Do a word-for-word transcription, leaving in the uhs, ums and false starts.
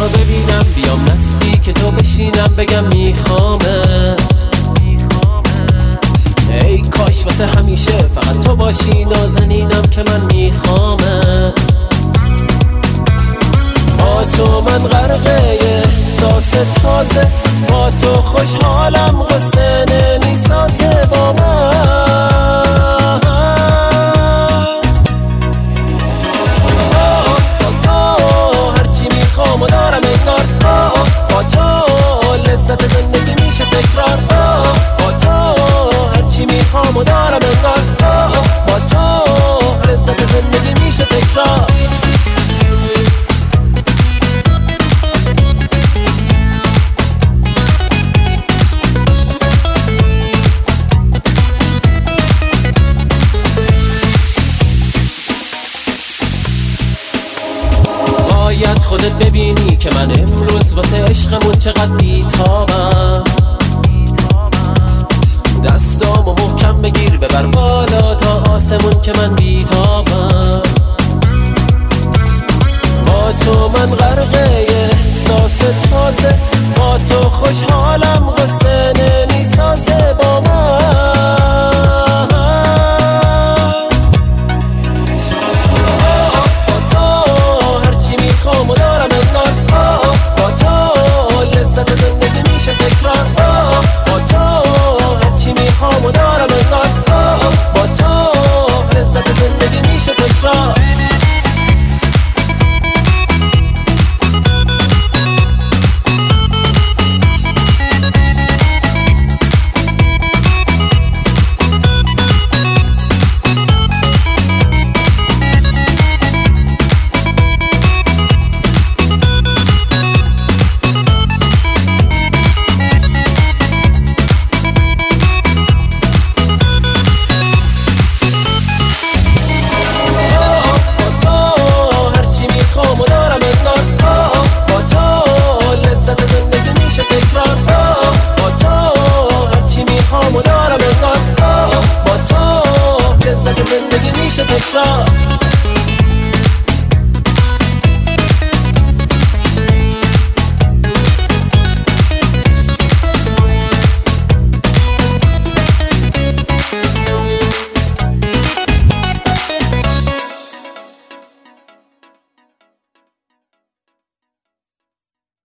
رو ببینم، بیام نستی که تو بشینم بگم میخوامت. ای کاش واسه همیشه فقط تو باشی، نازنینم که من میخوامت. با تو من غرقه احساس تازه، با تو خوشحالم قصه نمیسازه با من. با تو هرچی میخوام و دارم انگار، با تو لذت زندگی میشه تکرار. با تو هرچی میخوام و دارم انگار، با تو لذت زندگی میشه تکرار. باید خودت ببینی که من امروز واسه عشقمون چقدر بیتابم. دستامو محکم بگیر ببر بالا تا آسمون که من بیتابم. با تو من غرقه احساس تازه، با تو خوشحالم قصه نمیسازه با من. با تو هرچی میخوام و دارم انگار، با تو لذت زندگی میشه تکرار. با تو هرچی میخوام و دارم انگار، با تو لذت زندگی میشه تکرار. با تو هرچی میخوام و دارم انگار، با تو لذت زندگی میشه تکرار.